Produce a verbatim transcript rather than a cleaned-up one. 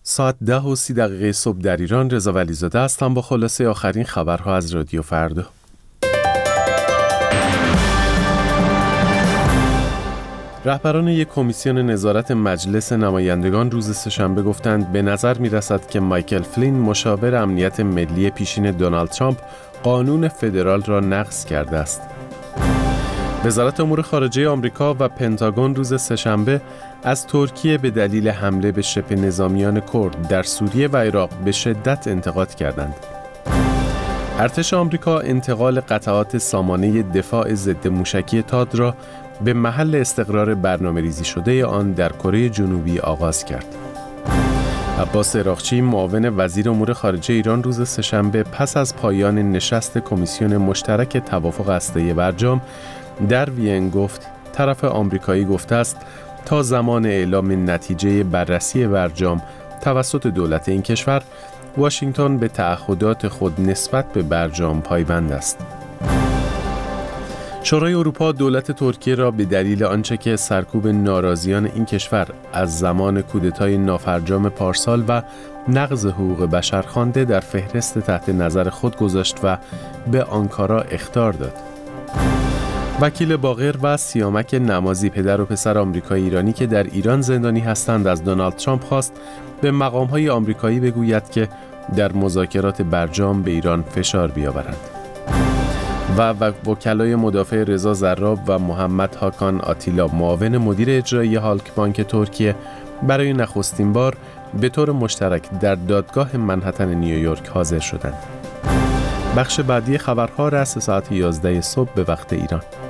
ساعت ده و سی دقیقه صبح در ایران. رضا ولیزاده هستم با خلاصه آخرین خبرها از رادیو فردا. رهبران یک کمیسیون نظارت مجلس نمایندگان روز سه‌شنبه گفتند به نظر می رسد که مایکل فلین مشاور امنیت ملی پیشین دونالد ترامپ قانون فدرال را نقض کرده است. وزارت امور خارجه آمریکا و پنتاگون روز سه‌شنبه از ترکیه به دلیل حمله به شبه نظامیان کرد در سوریه و عراق به شدت انتقاد کردند. ارتش آمریکا انتقال قطعات سامانه دفاع ضد موشکی تاد را به محل استقرار برنامه‌ریزی شده آن در کره جنوبی آغاز کرد. عباس عراقچی معاون وزیر امور خارجه ایران روز سه‌شنبه پس از پایان نشست کمیسیون مشترک توافق هسته‌ای برجام در وین گفت طرف آمریکایی گفته است تا زمان اعلام نتیجه بررسی برجام توسط دولت این کشور واشنگتن به تعهدات خود نسبت به برجام پایبند است. شورای اروپا دولت ترکیه را به دلیل آنچه که سرکوب ناراضیان این کشور از زمان کودتای نافرجام پارسال و نقض حقوق بشر خوانده در فهرست تحت نظر خود گذاشت و به آنکارا اخطار داد. وکیل باقر و سیامک نمازی پدر و پسر آمریکایی ایرانی که در ایران زندانی هستند از دونالد ترامپ خواست به مقام‌های آمریکایی بگوید که در مذاکرات برجام به ایران فشار بیاورند. و وکلای مدافع رضا زراب و محمد هاکان آتیلا معاون مدیر اجرایی هالک بانک ترکیه برای نخستین بار به طور مشترک در دادگاه منهتن نیویورک حاضر شدند. بخش بعدی خبرها رأس ساعت یازده صبح به وقت ایران.